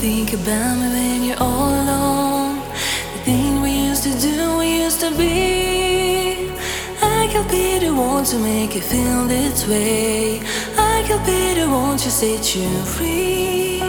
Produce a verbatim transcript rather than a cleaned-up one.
think about me when you're all alone? The thing we used to do, we used to be. I could be the one to make you feel this way. I could be the one to set you free.